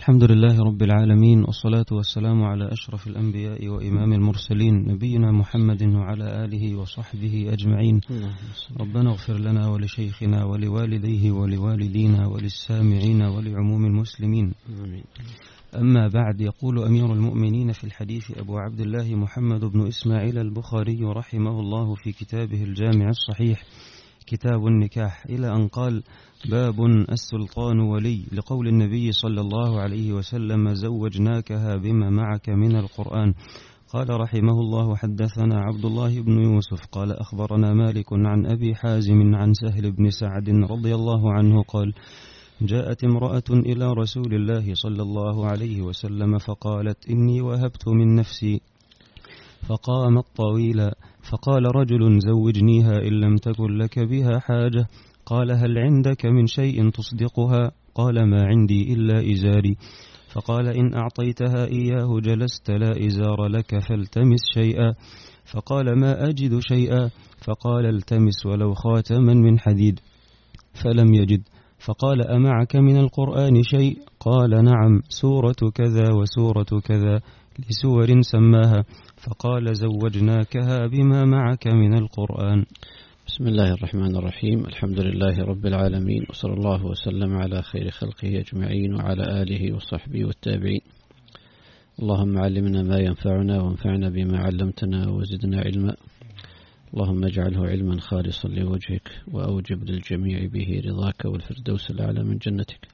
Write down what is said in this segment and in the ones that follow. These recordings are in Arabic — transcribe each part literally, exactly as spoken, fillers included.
الحمد لله رب العالمين، والصلاة والسلام على أشرف الأنبياء وإمام المرسلين نبينا محمد وعلى آله وصحبه أجمعين. ربنا اغفر لنا ولشيخنا ولوالديه ولوالدينا وللسامعين ولعموم المسلمين. أما بعد، يقول أمير المؤمنين في الحديث أبو عبد الله محمد بن إسماعيل البخاري رحمه الله في كتابه الجامع الصحيح كتاب النكاح، إلى أن قال: باب السلطان ولي، لقول النبي صلى الله عليه وسلم: زوجناكها بما معك من القرآن. قال رحمه الله: حدثنا عبد الله بن يوسف قال أخبرنا مالك عن أبي حازم عن سهل بن سعد رضي الله عنه قال: جاءت امرأة إلى رسول الله صلى الله عليه وسلم فقالت: إني وهبت من نفسي. فقامت طويلا، فقال رجل: زوجنيها إن لم تكن لك بها حاجة. قال: هل عندك من شيء تصدقها؟ قال: ما عندي إلا إزاري. فقال: إن أعطيتها إياه جلست لا إزار لك فالتمس شيئا. فقال: ما أجد شيئا. فقال: التمس ولو خاتما من حديد. فلم يجد. فقال: أمعك من القرآن شيء؟ قال: نعم، سورة كذا وسورة كذا، لسور سماها. فقال: زوجناكها بما معك من القرآن. بسم الله الرحمن الرحيم. الحمد لله رب العالمين، وصلى الله وسلم على خير خلقه أجمعين وعلى آله وصحبه والتابعين. اللهم علمنا ما ينفعنا وانفعنا بما علمتنا وزدنا علما. اللهم اجعله علما خالصا لوجهك، وأوجب للجميع به رضاك والفردوس الأعلى من جنتك.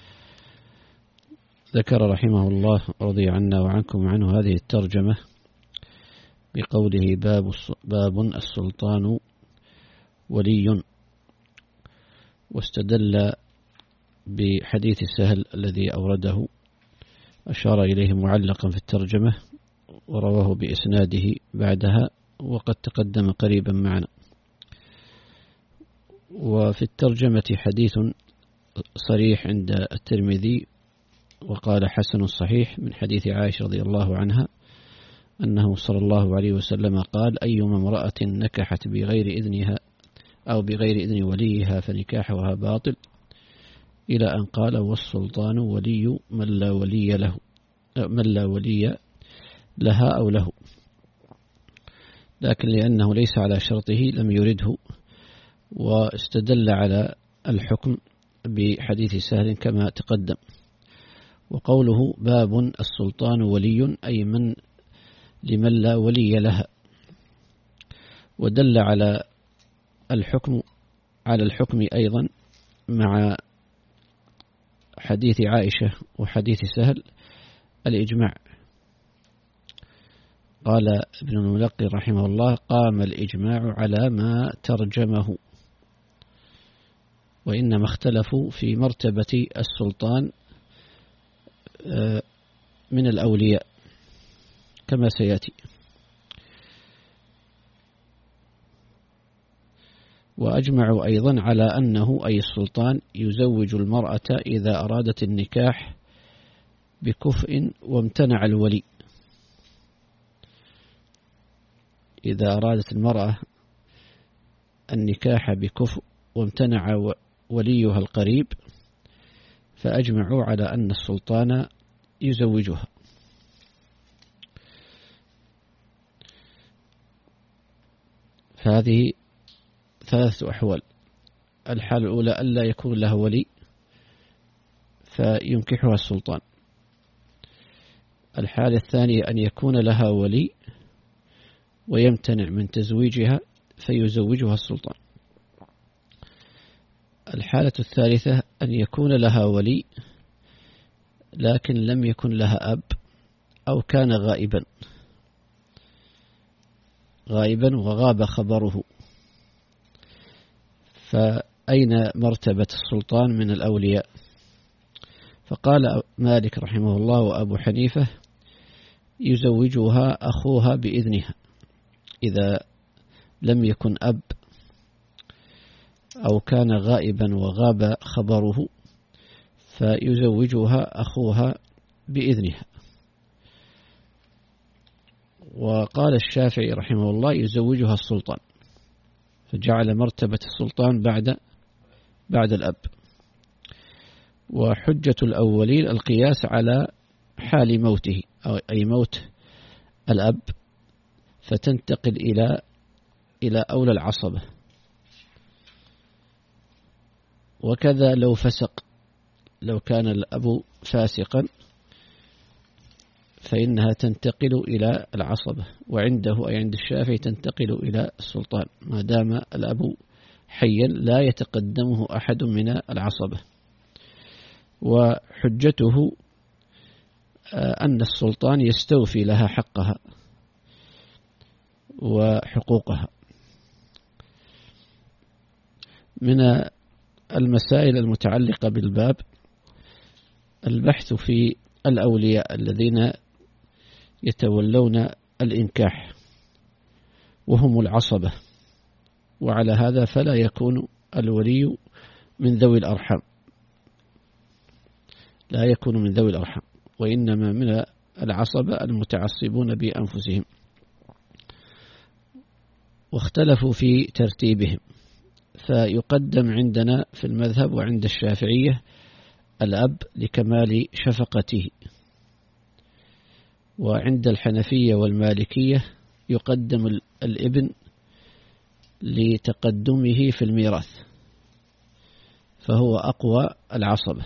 ذكر رحمه الله رضي عنا وعنكم عنه هذه الترجمة بقوله: باب, باب السلطان ولي، واستدل بحديث سهل الذي أورده، أشار إليه معلقا في الترجمة ورواه بإسناده بعدها، وقد تقدم قريبا معنا. وفي الترجمة حديث صريح عند الترمذي وقال: حسن صحيح، من حديث عائشة رضي الله عنها أنه صلى الله عليه وسلم قال: أيما امرأة نكحت بغير إذنها أو بغير إذن وليها فنكاحها باطل، إلى أن قال: والسلطان ولي من لا ولي له من لا ولي لها أو له، لكن لأنه ليس على شرطه لم يرده، واستدل على الحكم بحديث سهل كما تقدم. وقوله: باب السلطان ولي، أي من لمن لا ولي لها، ودل على الحكم على الحكم أيضا مع حديث عائشة وحديث سهل الإجماع. قال ابن الملقي رحمه الله: قام الإجماع على ما ترجمه، وإنما اختلفوا في مرتبة السلطان من الأولياء كما سيأتي. وأجمعوا أيضا على أنه أي السلطان يزوج المرأة إذا أرادت النكاح بكفء وامتنع الولي. إذا أرادت المرأة النكاح بكفء وامتنع وليها القريب، فأجمعوا على أن السلطان يزوجها. فهذه ثلاثة أحوال: الحالة الأولى ألا يكون لها ولي فينكحها السلطان. الحالة الثانية أن يكون لها ولي ويمتنع من تزويجها فيزوجها السلطان. الحالة الثالثة أن يكون لها ولي لكن لم يكن لها أب أو كان غائبا غائبا وغاب خبره، فأين مرتبة السلطان من الأولياء؟ فقال مالك رحمه الله وأبو حنيفة: يزوجها أخوها بإذنها إذا لم يكن أب أو كان غائبا وغاب خبره، فيزوجها أخوها بإذنها. وقال الشافعي رحمه الله: يزوجها السلطان، فجعل مرتبة السلطان بعد بعد الأب. وحجة الأولين القياس على حال موته أو أي موت الأب، فتنتقل إلى إلى أولى العصبة. وكذا لو فسق، لو كان الأب فاسقا فإنها تنتقل إلى العصبة، وعنده أي عند الشافعي تنتقل إلى السلطان ما دام الأب حيا لا يتقدمه أحد من العصبة. وحجته أن السلطان يستوفي لها حقها وحقوقها. من المسائل المتعلقة بالباب البحث في الأولياء الذين يتولون الإنكاح وهم العصبة، وعلى هذا فلا يكون الولي من ذوي الأرحام، لا يكون من ذوي الأرحام، وإنما من العصبة المتعصبون بأنفسهم. واختلفوا في ترتيبهم، فيقدم عندنا في المذهب وعند الشافعية الأب لكمال شفقته، وعند الحنفية والمالكية يقدم الابن لتقدمه في الميراث فهو أقوى العصبة.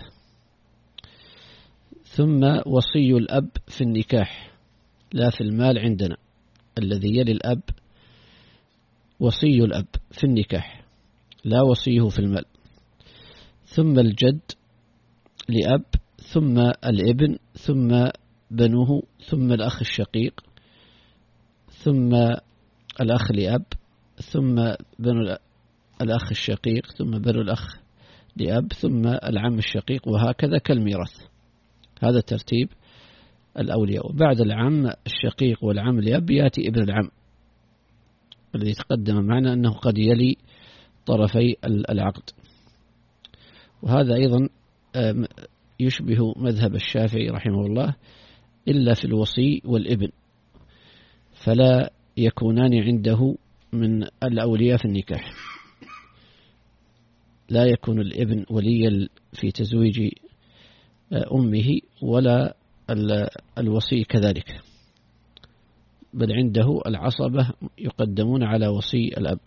ثم وصي الأب في النكاح لا في المال، عندنا الذي يلي الأب وصي الأب في النكاح لا وصيه في المال. ثم الجد لأب، ثم الابن، ثم بنوه، ثم الأخ الشقيق، ثم الأخ لأب، ثم بنو الأخ الشقيق، ثم بنو الأخ لأب، ثم العم الشقيق، وهكذا كالميراث. هذا ترتيب الأولياء. وبعد العم الشقيق والعم لأب يأتي ابن العم الذي تقدم معنا أنه قد يلي طرفي العقد، وهذا أيضا يشبه مذهب الشافعي رحمه الله إلا في الوصي والابن، فلا يكونان عنده من الأولياء في النكاح، لا يكون الابن وليا في تزويج أمه ولا الوصي كذلك، بل عنده العصبة يقدمون على وصي الأب.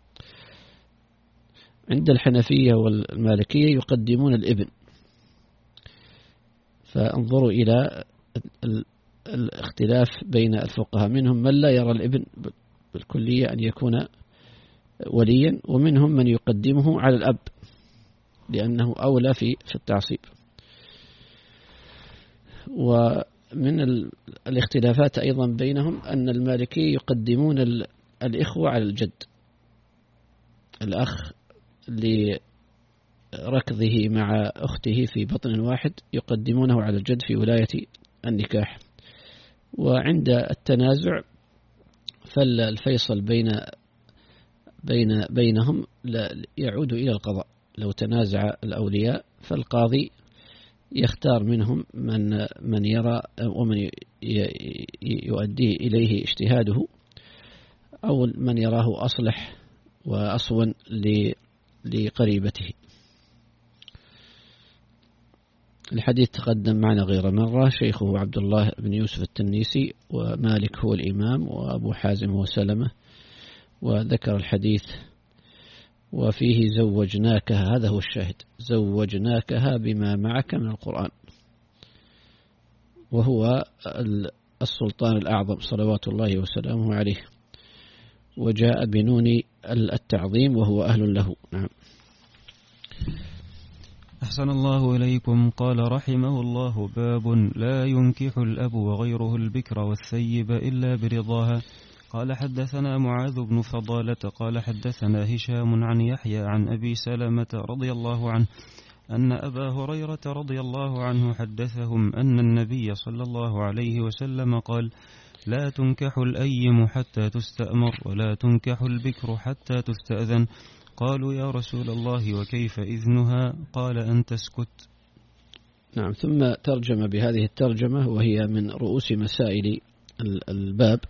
عند الحنفية والمالكية يقدمون الابن، فانظروا إلى الاختلاف بين الفقهاء، منهم من لا يرى الابن بالكلية أن يكون وليا، ومنهم من يقدمه على الأب لأنه أولى في في التعصيب. ومن الاختلافات أيضا بينهم أن المالكية يقدمون الإخوة على الجد، الأخ لركضه مع أخته في بطن واحد يقدمونه على الجد في ولاية النكاح. وعند التنازع فالفيصل بين بين بينهم يعود إلى القضاء. لو تنازع الأولياء فالقاضي يختار منهم من من يرى ومن يؤديه إليه اجتهاده، أو من يراه أصلح وأصون لقريبته. الحديث تقدم معنا غير مرة، شيخه عبد الله بن يوسف التنيسي، ومالك هو الإمام، وأبو حازم هو سلمة، وذكر الحديث وفيه زوجناكها، هذا هو الشاهد، زوجناكها بما معك من القرآن، وهو السلطان الأعظم صلوات الله وسلامه عليه، وجاء بنون التعظيم وهو أهل له. نعم. أحسن الله إليكم. قال رحمه الله: باب لا ينكح الأب وغيره البكر والثيب إلا برضاها. قال حدثنا معاذ بن فضالة قال حدثنا هشام عن يحيى عن أبي سلمة رضي الله عنه أن أبا هريرة رضي الله عنه حدثهم أن النبي صلى الله عليه وسلم قال: لا تنكح الأيم حتى تستأمر، ولا تنكح البكر حتى تستأذن. قالوا: يا رسول الله وكيف إذنها؟ قال: أن تسكت. نعم. ثم ترجم بهذه الترجمة وهي من رؤوس مسائل الباب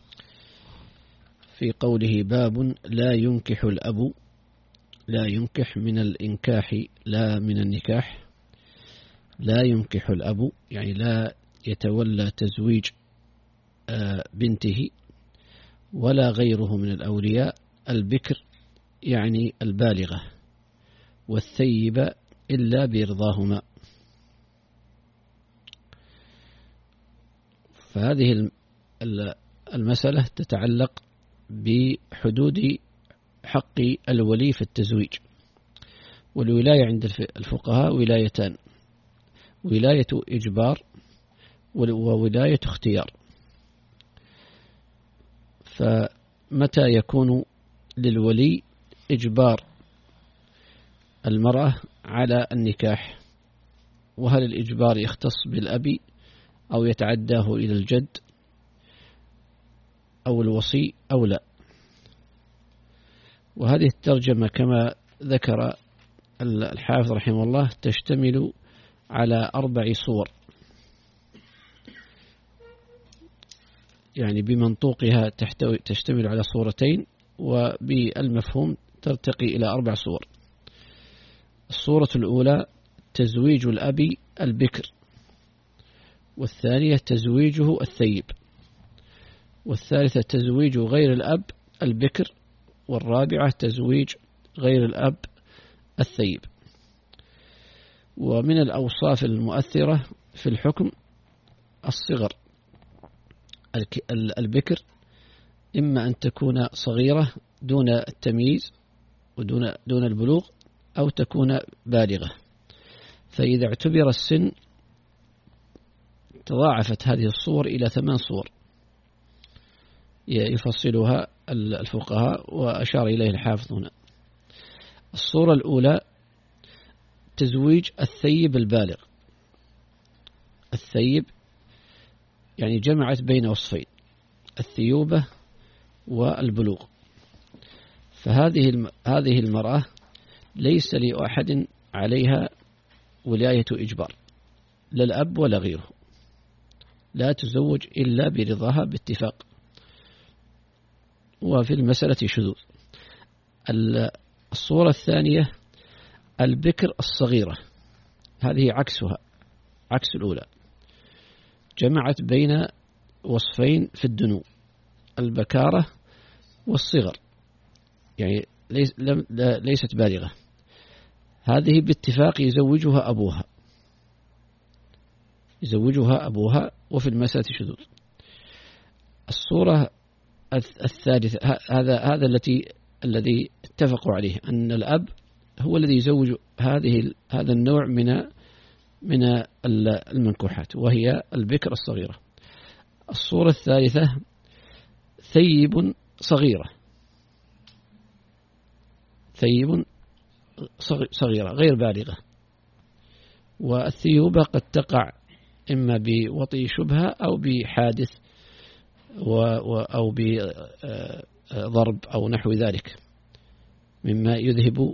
في قوله: باب لا ينكح الأب، لا ينكح من الإنكاح لا من النكاح، لا ينكح الأب يعني لا يتولى تزويج بنته ولا غيره من الأولياء البكر يعني البالغة والثيب إلا برضاهما. فهذه المسألة تتعلق بحدود حق الولي في التزويج. والولاية عند الفقهاء ولايتان: ولاية إجبار وولاية اختيار. فمتى يكون للولي إجبار المرأة على النكاح؟ وهل الإجبار يختص بالأب أو يتعداه إلى الجد أو الوصي أو لا؟ وهذه الترجمة كما ذكر الحافظ رحمه الله تشتمل على أربع صور، يعني بمنطوقها تشتمل على صورتين، وبالمفهوم ترتقي إلى أربع صور. الصورة الأولى تزويج الأب البكر، والثانية تزويجه الثيب، والثالثة تزويج غير الأب البكر، والرابعة تزويج غير الأب الثيب. ومن الأوصاف المؤثرة في الحكم الصغر. البكر إما أن تكون صغيرة دون التمييز ودون دون البلوغ، أو تكون بالغة. فإذا اعتبر السن تضاعفت هذه الصور إلى ثمان صور يفصلها الفقهاء وأشار إليه الحافظ هنا. الصورة الأولى تزويج الثيب البالغ. الثيب يعني جمعت بين وصفين: الثيوبة والبلوغ. فهذه هذه المرأة ليس لأحد عليها ولاية إجبار، لا الأب ولا غيره، لا تزوج إلا برضاها باتفاق. وفي المسألة شذوذ. الصورة الثانية البكر الصغيرة، هذه عكسها، عكس الأولى، جمعت بين وصفين في الدنو: البكارة والصغر، يعني ليس ليست بالغة. هذه باتفاق يزوجها أبوها يزوجها أبوها وفي المسألة شذوذ. الصورة الثالثة هذا هذا التي الذي اتفقوا عليه أن الأب هو الذي يزوج هذه هذا النوع من من المنكوحات، وهي البكر الصغيرة. الصورة الثالثة ثيب صغيرة، ثيب صغيرة غير بالغة. والثيوبة قد تقع إما بوطئ شبهة أو بحادث أو بضرب أو نحو ذلك مما يذهب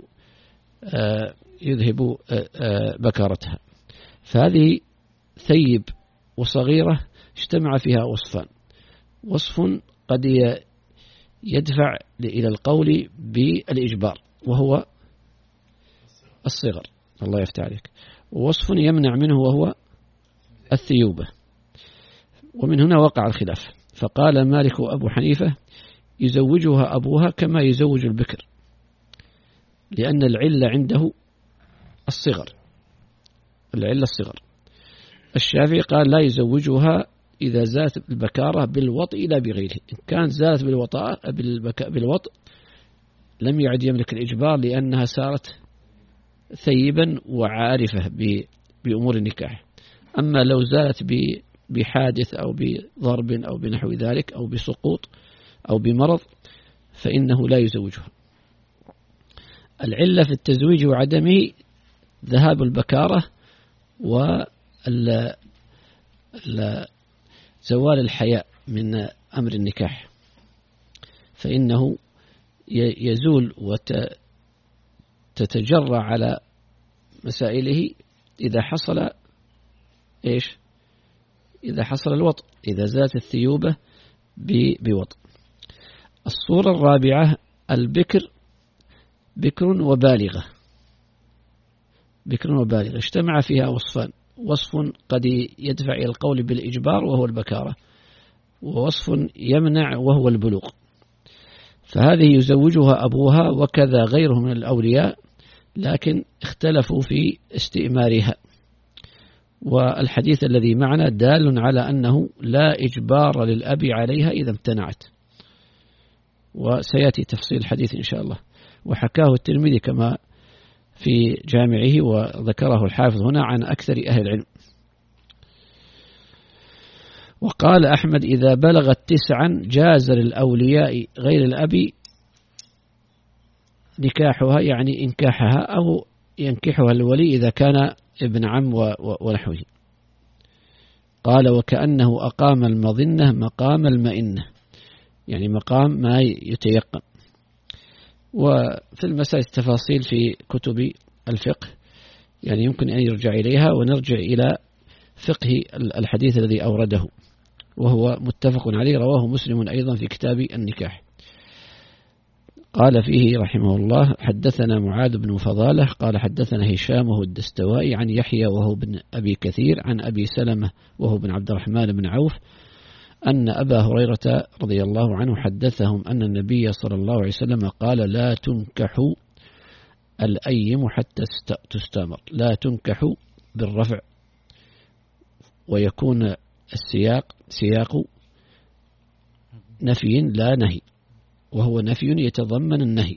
يذهب بكارتها. فهذه ثيب وصغيرة اجتمع فيها وصفان: وصف قد يدفع إلى القول بالإجبار وهو الصغر، الله يفتح عليك، ووصف يمنع منه وهو الثيوبة. ومن هنا وقع الخلاف، فقال مالك وأبو حنيفة يزوجها أبوها كما يزوج البكر، لأن العلة عنده الصغر، العلة الصغر. الشافعي قال لا يزوجها إذا زالت البكارة بالوطء لا بغيره. إن كانت زالت بالوطاء بالوطء لم يعد يملك الإجبار، لأنها صارت ثيبا وعارفة بأمور النكاح. أما لو زالت بحادث أو بضرب أو بنحو ذلك أو بسقوط أو بمرض فإنه لا يزوجها. العلة في التزويج وعدمه ذهاب البكارة وزوال الحياء من أمر النكاح، فإنه يزول وتتجرى على مسائله إذا حصل إيش؟ إذا حصل الوطء، إذا زالت الثيوبة بوطء. الصورة الرابعة البكر بكر وبالغة، بكر وبالغة اجتمع فيها وصفان: وصف قد يدفع إلى القول بالإجبار وهو البكارة، ووصف يمنع وهو البلوغ، فهذه يزوجها أبوها وكذا غيره من الأولياء، لكن اختلفوا في استئمارها. والحديث الذي معنا دال على أنه لا إجبار للأب عليها إذا امتنعت، وسيأتي تفصيل الحديث إن شاء الله. وحكاه الترمذي كما في جامعه، وذكره الحافظ هنا عن أكثر أهل العلم. وقال أحمد إذا بلغت تسعا جاز للأولياء غير الأب نكاحها، يعني إنكاحها، أو ينكحها الولي إذا كان ابن عم ونحوه. قال وكأنه أقام المظنة مقام المئنة، يعني مقام ما يتيقن. وفي المسائل التفاصيل في كتب الفقه يعني يمكن أن يرجع إليها، ونرجع إلى فقه الحديث الذي أورده وهو متفق عليه، رواه مسلم أيضا في كتاب النكاح. قال فيه رحمه الله حدثنا معاذ بن فضالة قال حدثنا هشام وهو الدستوائي عن يحيى وهو بن أبي كثير عن أبي سلمة وهو بن عبد الرحمن بن عوف أن أبا هريرة رضي الله عنه حدثهم أن النبي صلى الله عليه وسلم قال لا تنكح الأيم حتى تستأمر. لا تنكح بالرفع، ويكون السياق سياق نفي لا نهي، وهو نفي يتضمن النهي،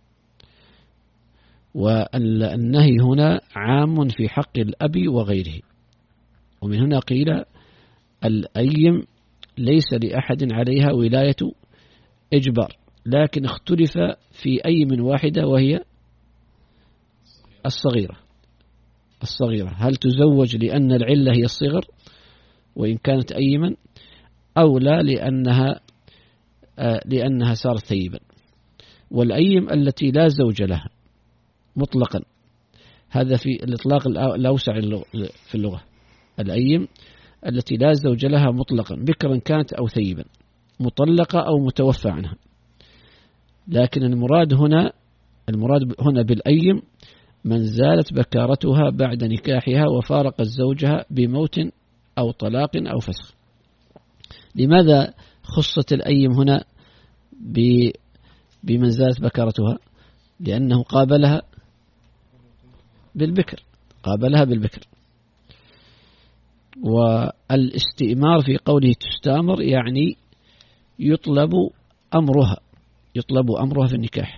والنهي هنا عام في حق الأب وغيره. ومن هنا قيل الأيم ليس لأحد عليها ولاية إجبار، لكن اختلف في أي من واحدة وهي الصغيرة. الصغيرة هل تزوج لأن العلة هي الصغر وإن كانت أيما، أو لا لأنها آه لأنها صارت ثيبا. والأيم التي لا زوج لها مطلقا، هذا في الإطلاق الأوسع في اللغة. الأيم التي لا زوج لها مطلقا بكرا كانت أو ثيبا، مطلقة أو متوفى عنها. لكن المراد هنا المراد هنا بالأيم من زالت بكارتها بعد نكاحها وفارقت زوجها بموت أو طلاق أو فسخ. لماذا خصت الأيم هنا بمن زالت بكارتها؟ لأنه قابلها بالبكر قابلها بالبكر والاستئمار في قوله تستأمر يعني يطلب أمرها يطلب أمرها في النكاح.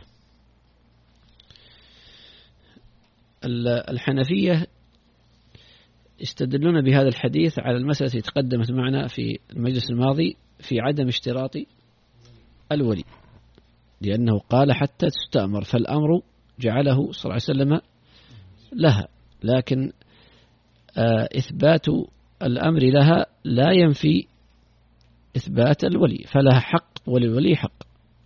الحنفية يستدلون بهذا الحديث على المسألة التي تقدمت معنا في المجلس الماضي في عدم اشتراط الولي، لأنه قال حتى تستأمر، فالأمر جعله صلى الله عليه وسلم لها، لكن إثبات الأمر لها لا ينفي إثبات الولي، فلها حق وللولي حق.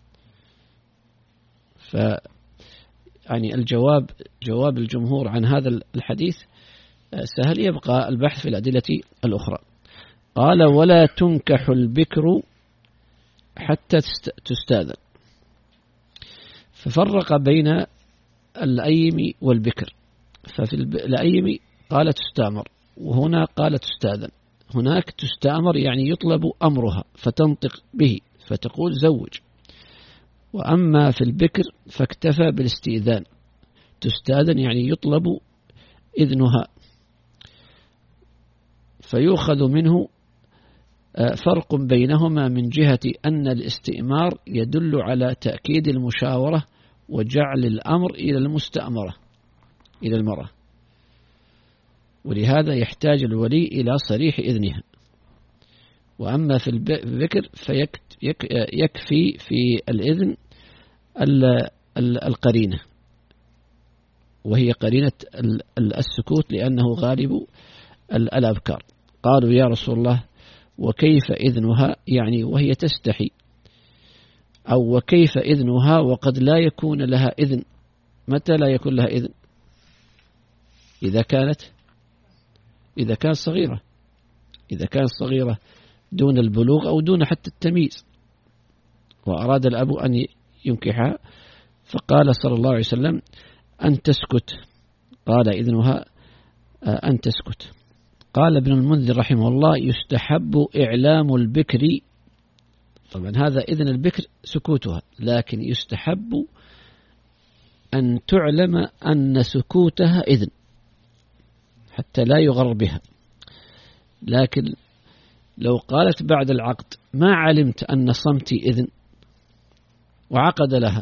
ف يعني الجواب جواب الجمهور عن هذا الحديث سهل، يبقى البحث في الأدلة الأخرى. قال ولا تنكح البكر حتى تستأذن، ففرق بين الأيم والبكر. ففي الأيم قال تستأمر، وهنا قال تستأذن. هناك تستأمر يعني يطلب أمرها فتنطق به فتقول زوج، وأما في البكر فاكتفى بالاستئذان. تستأذن يعني يطلب إذنها، فيؤخذ منه فرق بينهما من جهة أن الاستئمار يدل على تأكيد المشاورة وجعل الأمر إلى المستأمرة إلى المرأة، ولهذا يحتاج الولي إلى صريح إذنها. وأما في البكر فيكفي في الإذن القرينة، وهي قرينة السكوت، لأنه غالب الأبكار. قالوا يا رسول الله وكيف إذنها، يعني وهي تستحي، أو وكيف إذنها وقد لا يكون لها إذن. متى لا يكون لها إذن؟ إذا كانت إذا كانت صغيرة إذا كانت صغيرة دون البلوغ أو دون حتى التمييز، وأراد الأب أن ينكحها، فقال صلى الله عليه وسلم أن تسكت. قال إذنها أن تسكت. قال ابن المنذر رحمه الله يستحب إعلام البكر، طبعا هذا إذن البكر سكوتها، لكن يستحب أن تعلم أن سكوتها إذن حتى لا يغر بها. لكن لو قالت بعد العقد ما علمت أن صمتي إذن وعقد لها،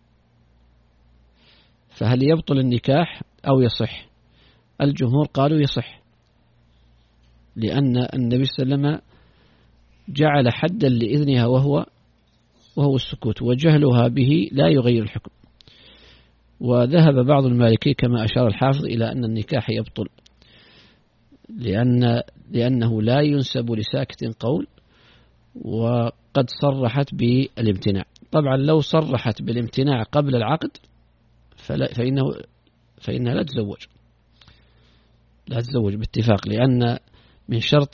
فهل يبطل النكاح أو يصح؟ الجمهور قالوا يصح، لأن النبي صلى الله عليه وسلم جعل حدا لإذنها وهو وهو السكوت، وجهلها به لا يغير الحكم. وذهب بعض المالكي كما أشار الحافظ إلى أن النكاح يبطل، لأن لأنه لا ينسب لساكت قول، وقد صرحت بالامتناع. طبعا لو صرحت بالامتناع قبل العقد فإنه فإنها لا تزوج لا تزوج باتفاق، لأن من شرط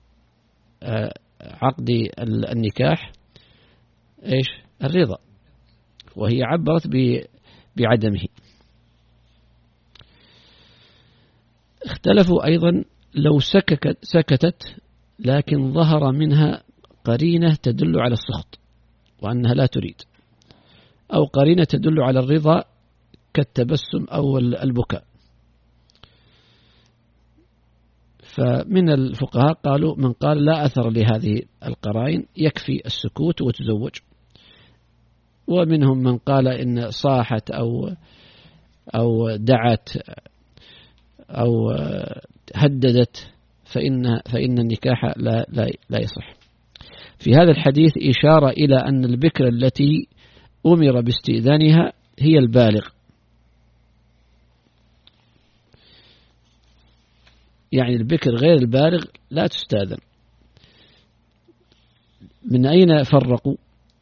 عقد النكاح إيش؟ الرضا، وهي عبرت بعدمه. اختلفوا أيضا لو سككت سكتت لكن ظهر منها قرينة تدل على السخط وأنها لا تريد، أو قرينة تدل على الرضا كالتبسم أو البكاء. فمن الفقهاء قالوا من قال لا أثر لهذه القرائن يكفي السكوت وتزوج، ومنهم من قال إن صاحت أو أو دعت أو هددت فإن فإن النكاح لا لا لا يصح. في هذا الحديث إشارة إلى أن البكر التي أمر باستئذانها هي البالغ، يعني البكر غير البالغ لا تستأذن. من أين فرقوا؟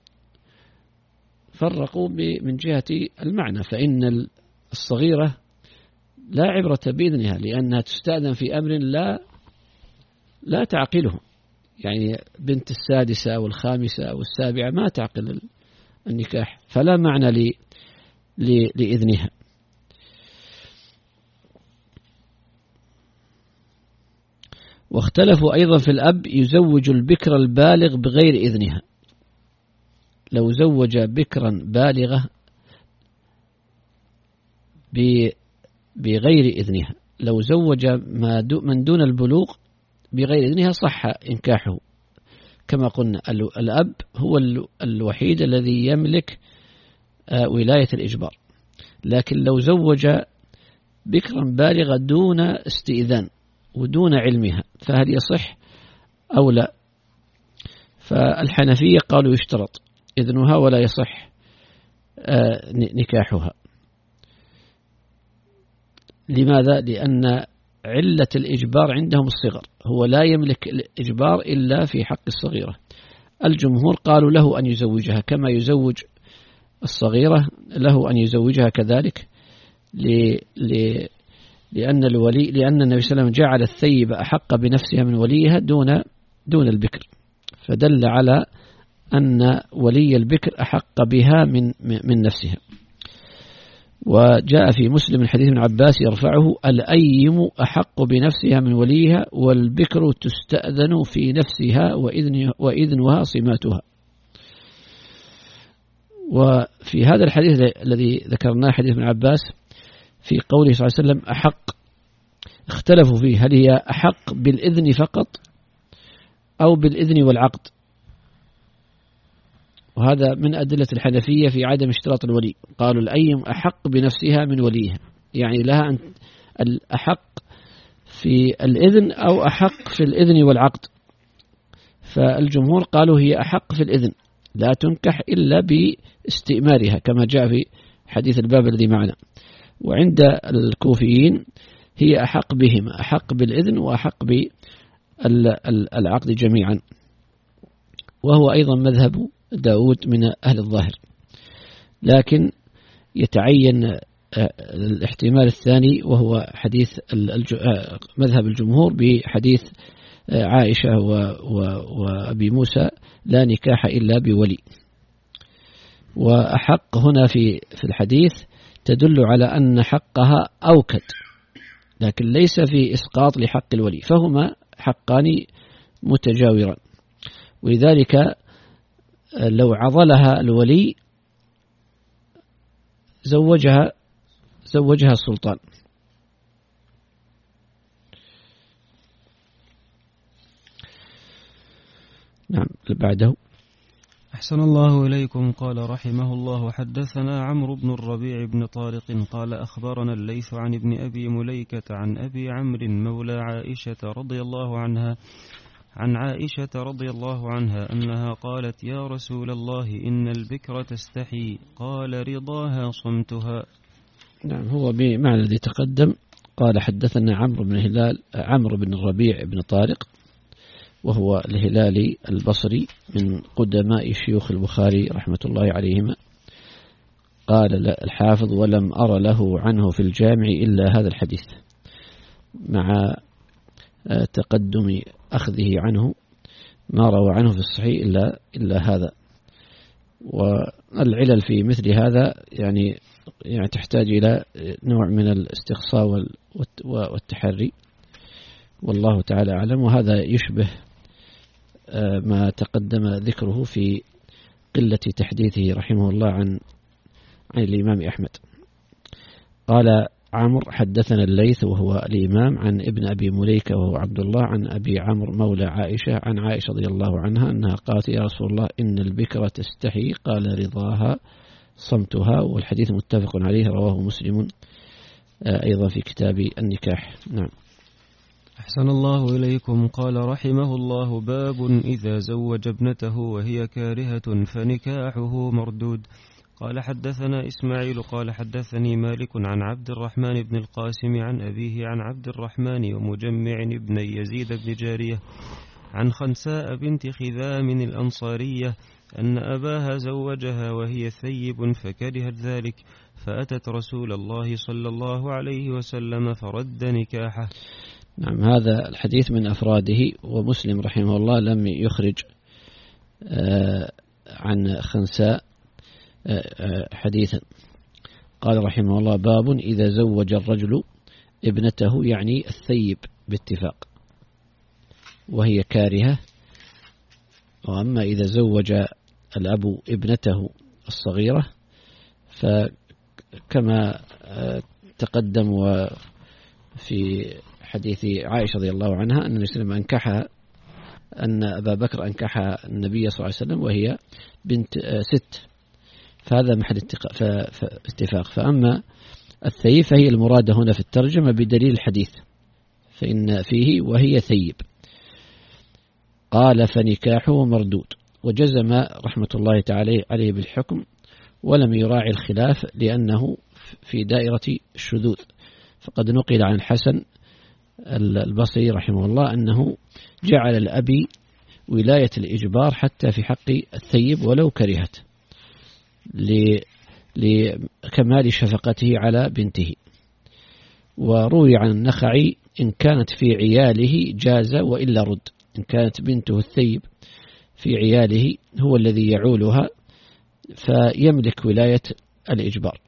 فرقوا من جهة المعنى، فإن الصغيرة لا عبرة بإذنها لأنها تستأذن في أمر لا لا تعقله، يعني بنت السادسة أو الخامسة أو السابعة ما تعقل النكاح، فلا معنى ل لإذنها. واختلفوا أيضا في الأب يزوج البكر البالغ بغير إذنها. لو زوج بكرا بالغة بغير إذنها، لو زوج من دون البلوغ بغير إذنها صح إنكاحه. كما قلنا الأب هو الوحيد الذي يملك ولاية الإجبار، لكن لو زوج بكرا بالغة دون استئذان ودون علمها فهل يصح أو لا؟ فالحنفية قالوا يشترط إذنها ولا يصح نكاحها. لماذا؟ لأن علة الإجبار عندهم الصغر، هو لا يملك الإجبار إلا في حق الصغيرة. الجمهور قالوا له أن يزوجها كما يزوج الصغيرة، له أن يزوجها كذلك، لأن الولي لأن النبي صلى الله عليه وسلم جعل الثيب أحق بنفسها من وليها دون دون البكر، فدل على أن ولي البكر أحق بها من من نفسها. وجاء في مسلم الحديث ابن عباس يرفعه: الأيم أحق بنفسها من وليها، والبكر تستأذن في نفسها وإذن وإذنها صماتها. وفي هذا الحديث الذي ذكرناه حديث ابن عباس في قوله صلى الله عليه وسلم أحق، اختلفوا فيه هل هي أحق بالإذن فقط أو بالإذن والعقد، وهذا من أدلة الحنفية في عدم اشتراط الولي. قالوا الأيم أحق بنفسها من وليها، يعني لها أن الأحق في الإذن أو أحق في الإذن والعقد. فالجمهور قالوا هي أحق في الإذن، لا تنكح إلا باستئمارها كما جاء في حديث الباب الذي معنا. وعند الكوفيين هي أحق بهما، أحق بالإذن وأحق بالعقد جميعا، وهو أيضا مذهب داود من أهل الظاهر. لكن يتعين الاحتمال الثاني وهو حديث مذهب الجمهور بحديث عائشة وأبي موسى: لا نكاح إلا بولي. وأحق هنا في في الحديث تدل على أن حقها أوكد لكن ليس في إسقاط لحق الولي، فهما حقان متجاوران. ولذلك لو عضلها الولي زوجها زوجها السلطان. نعم. بعده. أحسن الله إليكم. قال رحمه الله: حدثنا عمرو بن الربيع بن طارق قال أخبرنا الليث عن ابن أبي مليكة عن أبي عمرو مولى عائشة رضي الله عنها عن عائشة رضي الله عنها أنها قالت: يا رسول الله إن البكر تستحي، قال: رضاها صمتها. نعم، هو بمعنى الذي تقدم. قال حدثنا عمرو بن هلال عمرو بن الربيع بن طارق، وهو الهلالي البصري من قدماء شيوخ البخاري رحمة الله عليهما. قال الحافظ: ولم أر له عنه في الجامع إلا هذا الحديث، مع تقدم أخذه عنه ما روى عنه في الصحيح إلا إلا هذا. والعلل في مثل هذا يعني يعني تحتاج إلى نوع من الاستقصاء والتحري، والله تعالى أعلم. وهذا يشبه ما تقدم ذكره في قلة تحديثه رحمه الله عن عن الإمام أحمد. قال عمرو: حدثنا الليث وهو الإمام عن ابن أبي مليكة وهو عبد الله عن أبي عمرو مولى عائشة عن عائشة رضي الله عنها أنها قالت: يا رسول الله إن البكرة تستحي، قال: رضاها صمتها. والحديث متفق عليه، رواه مسلم أيضا في كتاب النكاح. نعم. أحسن الله إليكم. قال رحمه الله: باب إذا زوج ابنته وهي كارهة فنكاحه مردود. قال حدثنا إسماعيل قال حدثني مالك عن عبد الرحمن بن القاسم عن أبيه عن عبد الرحمن ومجمع بن يزيد بن جارية عن خنساء بنت خذام الأنصارية أن أباها زوجها وهي ثيب فكرهت ذلك، فأتت رسول الله صلى الله عليه وسلم فرد نكاحه. نعم، هذا الحديث من أفراده، ومسلم رحمه الله لم يخرج عن خنساء حديثا. قال رحمه الله: باب إذا زوج الرجل ابنته، يعني الثيب باتفاق، وهي كارهة. وأما إذا زوج الأب ابنته الصغيرة فكما تقدم في حديث عائشة رضي الله عنها أن النبي صلى الله عليه وسلم أنكحها، أن أبا بكر أنكح النبي صلى الله عليه وسلم وهي بنت ست، فهذا محل اتفاق. فأما الثيب فهي المرادة هنا في الترجمة بدليل الحديث، فإن فيه وهي ثيب. قال: فنكاحه مردود. وجزم رحمة الله تعالى عليه بالحكم، ولم يراعي الخلاف لأنه في دائرة الشذوذ. فقد نقل عن الحسن البصري رحمه الله أنه جعل الأبي ولاية الإجبار حتى في حق الثيب ولو كرهت، لكمال شفقته على بنته. وروي عن النخعي: إن كانت في عياله جاز وإلا رد. إن كانت بنته الثيب في عياله هو الذي يعولها فيملك ولاية الإجبار.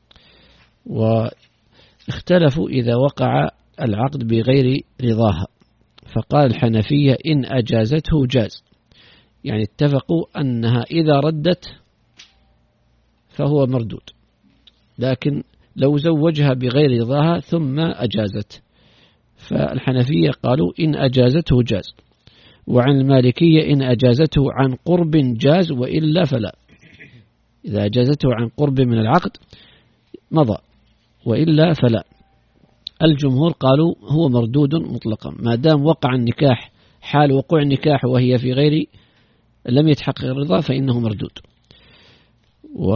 واختلفوا إذا وقع العقد بغير رضاها، فقال الحنفية: إن أجازته جاز، يعني اتفقوا أنها إذا ردت فهو مردود، لكن لو زوجها بغير رضاها ثم أجازت فالحنفية قالوا إن أجازته جاز. وعن المالكية: إن أجازته عن قرب جاز وإلا فلا. إذا أجازته عن قرب من العقد مضى، وإلا فلا. الجمهور قالوا هو مردود مطلقا ما دام وقع النكاح حال وقوع النكاح وهي في غير لم يتحقق الرضا فإنه مردود. و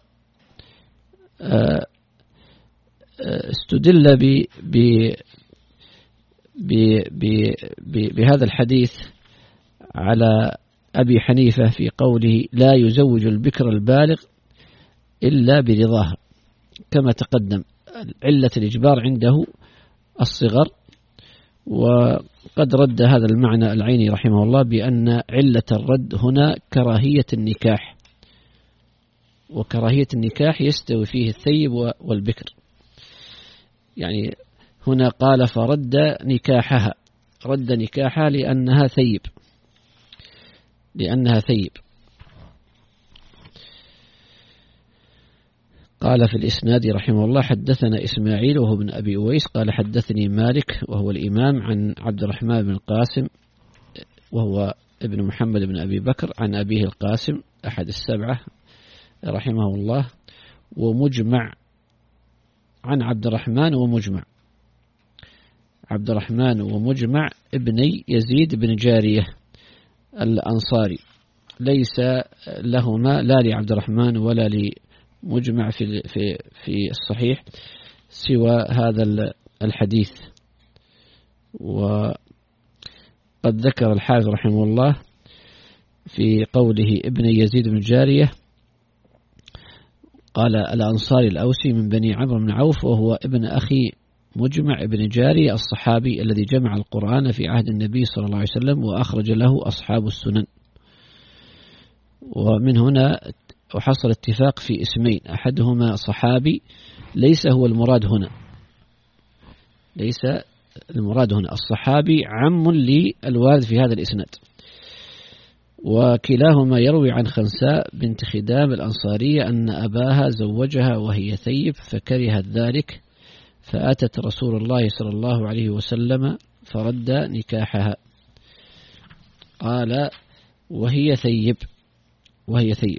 استدل ب ب بهذا الحديث على أبي حنيفة في قوله: لا يزوج البكر البالغ إلا برضاها، كما تقدم. علة الإجبار عنده الصغر، وقد رد هذا المعنى العيني رحمه الله بأن علة الرد هنا كراهية النكاح، وكراهية النكاح يستوي فيه الثيب والبكر. يعني هنا قال فرد نكاحها، رد نكاحها لأنها ثيب، لأنها ثيب. قال في الإسناد رحمه الله حدثنا إسماعيل وهو بن أبي أويس قال حدثني مالك وهو الإمام عن عبد الرحمن بن القاسم وهو ابن محمد بن أبي بكر عن أبيه القاسم أحد السبعة رحمه الله، ومجمع عن عبد الرحمن ومجمع عبد الرحمن ومجمع ابني يزيد بن جارية الأنصاري، ليس لهما لا لعبد الرحمن ولا لمجمع في في في الصحيح سوى هذا الحديث. وقد ذكر الحافظ رحمه الله في قوله ابن يزيد بن جارية قال الأنصاري الأوسي من بني عمرو بن عوف، وهو ابن أخي مجمع ابن جارية الصحابي الذي جمع القرآن في عهد النبي صلى الله عليه وسلم وأخرج له أصحاب السنن. ومن هنا وحصل اتفاق في اسمين، أحدهما صحابي ليس هو المراد هنا، ليس المراد هنا الصحابي عم للوارد في هذا الإسناد، وكلاهما يروي عن خنساء بنت خدام الأنصارية أن أباها زوجها وهي ثيب فكرهت ذلك فأتت رسول الله صلى الله عليه وسلم فرد نكاحها. قال وهي ثيب وهي ثيب.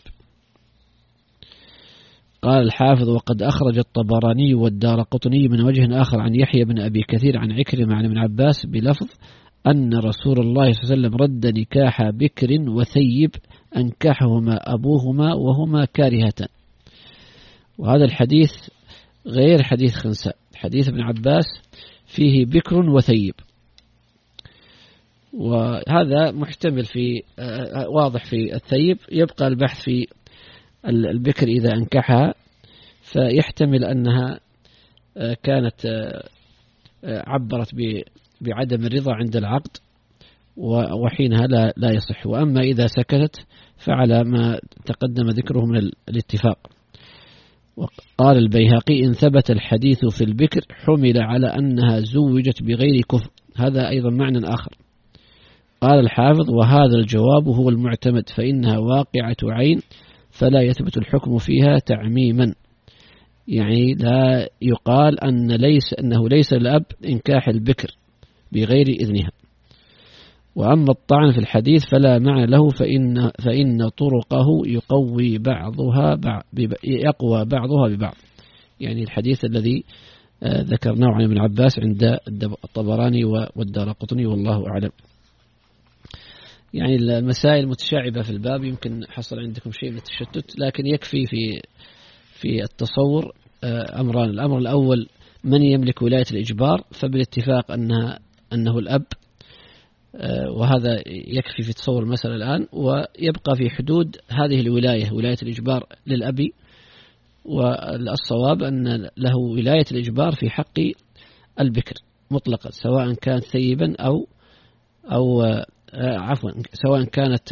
قال الحافظ وقد أخرج الطبراني والدارقطني من وجه آخر عن يحيى بن أبي كثير عن عكرمة عن ابن عباس بلفظ أن رسول الله صلى الله عليه وسلم رد نكاح بكر وثيب أنكحهما أبوهما وهما كارهتان. وهذا الحديث غير حديث خنساء، حديث ابن عباس فيه بكر وثيب، وهذا محتمل في واضح في الثيب، يبقى البحث في البكر إذا أنكحها، فيحتمل أنها كانت عبرت بعدم الرضا عند العقد وحينها لا لا يصح. وأما إذا سكتت فعلى ما تقدم ذكره من الاتفاق. وقال البيهقي إن ثبت الحديث في البكر حمل على أنها زوجت بغير كفر، هذا أيضا معنى آخر. قال الحافظ وهذا الجواب هو المعتمد فإنها واقعة عين فلا يثبت الحكم فيها تعميما، يعني لا يقال أن ليس أنه ليس الأب إنكاح البكر بغير إذنها. وأما الطعن في الحديث فلا معنى له فإن فإن طرقه يقوي بعضها بعض يقوى بعضها ببعض، يعني الحديث الذي ذكرناه عن ابن عباس عند الطبراني والدارقطني والله أعلم. يعني المسائل المتشعبة في الباب يمكن حصل عندكم شيء من التشتت، لكن يكفي في في التصور أمران. الأمر الأول من يملك ولاية الإجبار، فبالاتفاق أنها أنه الأب، وهذا يكفي في تصور المسألة الآن، ويبقى في حدود هذه الولاية ولاية الإجبار للأب، والصواب أن له ولاية الإجبار في حق البكر مطلقا سواء كانت ثيبا أو أو عفوا سواء كانت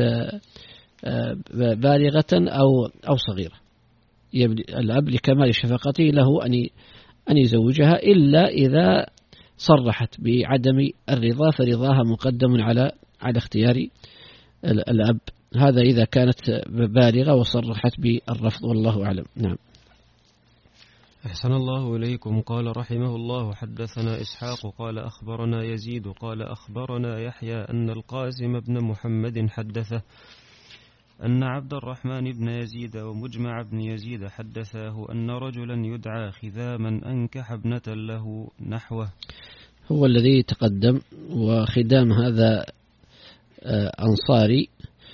بالغة أو أو صغيرة. الأب لكمال شفقته له أن أن يزوجها إلا إذا صرحت بعدم الرضا فرضاها مقدم على على اختيار الأب، هذا إذا كانت بالغة وصرحت بالرفض والله أعلم. نعم. أحسن الله إليكم. قال رحمه الله حدثنا إسحاق قال أخبرنا يزيد قال أخبرنا يحيى أن القاسم بن محمد حدثه أن عبد الرحمن بن يزيد ومجمع بن يزيد حدثاه أن رجلا يدعى خذاما أنكح ابنة له نحوه، هو الذي تقدم. وخدام هذا أنصاري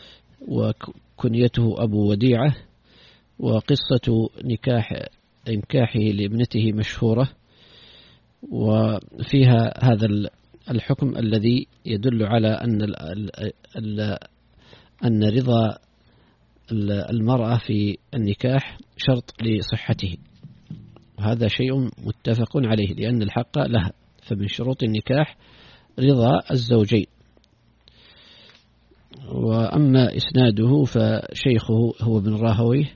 وكنيته أبو وديعة، وقصة نكاح إنكاحه لابنته مشهورة، وفيها هذا الحكم الذي يدل على أن أن رضا المرأة في النكاح شرط لصحته، وهذا شيء متفق عليه لأن الحق لها، فمن شروط النكاح رضا الزوجين. وأما إسناده فشيخه هو ابن راهويه،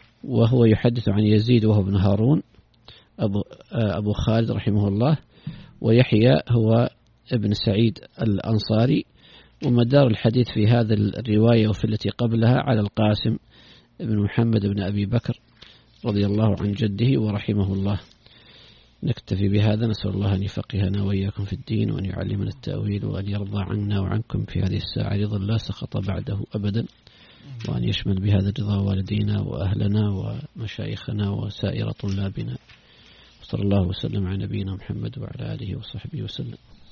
وهو يحدث عن يزيد وهو ابن هارون أبو, أبو خالد رحمه الله، ويحيى هو ابن سعيد الأنصاري. ومدار الحديث في هذا الرواية وفي التي قبلها على القاسم بن محمد بن أبي بكر رضي الله عن جده ورحمه الله. نكتفي بهذا، نسأل الله أن يفقهنا وإياكم في الدين وأن يعلمنا التأويل وأن يرضى عنا وعنكم في هذه الساعة رضا لا سخط بعده أبدا، وأن يشمل بهذا الرضا والدينا وأهلنا ومشايخنا وسائر طلابنا. صلى الله وسلم على نبينا محمد وعلى آله وصحبه وسلم.